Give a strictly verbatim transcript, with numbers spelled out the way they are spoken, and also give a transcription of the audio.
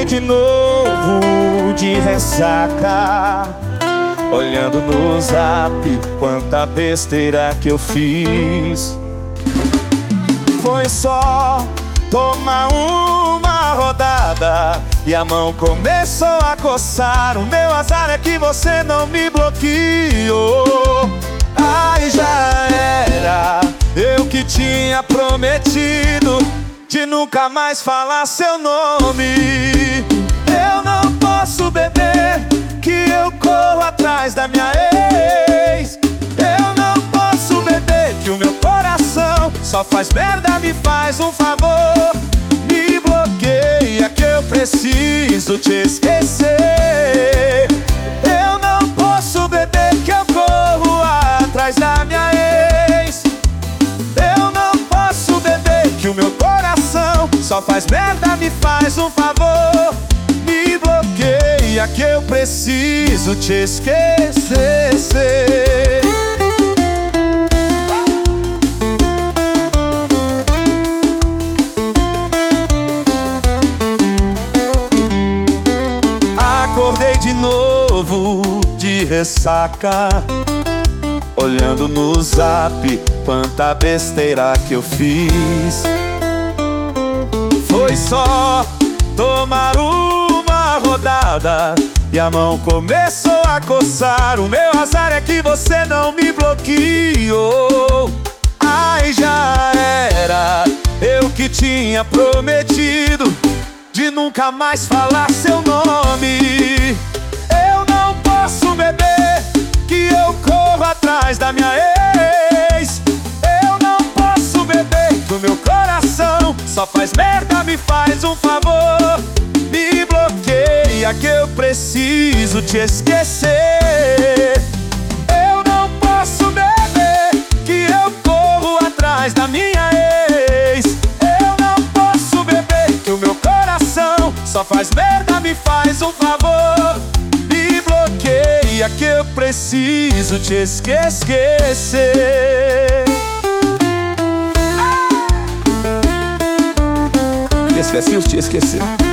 de novo de ressaca, olhando no zap quanta besteira que eu fiz. Foi só tomar uma rodada e a mão começou a coçar. O meu azar é que você não me bloqueou. Ai, já era, eu que tinha prometido de nunca mais falar seu nome. Eu não posso beber, que eu corro atrás da minha ex. Eu não posso beber, que o meu coração só faz merda. Me faz um favor, me bloqueia que eu preciso te esquecer. Eu não posso beber, que eu corro atrás da minha ex. Eu não posso beber, que o meu coração só faz merda. Me faz um favor, me bloqueia que eu preciso te esquecer. Acordei de novo de ressaca, olhando no zap quanta besteira que eu fiz. Foi só tomar uma rodada e a mão começou a coçar. O meu azar é que você não me bloqueou. Ai, já era, eu que tinha prometido de nunca mais falar seu nome. Eu não posso beber, que eu corro atrás da minha ex. Eu não posso beber, que o meu coração só faz merda. Me faz um favor, me bloqueia que eu preciso te esquecer. Eu não posso beber, que eu corro atrás da minha ex. Eu não posso beber, que o meu coração só faz merda. Me faz um favor, me bloqueia que eu preciso te esquecer. Esse versinho te esqueceu.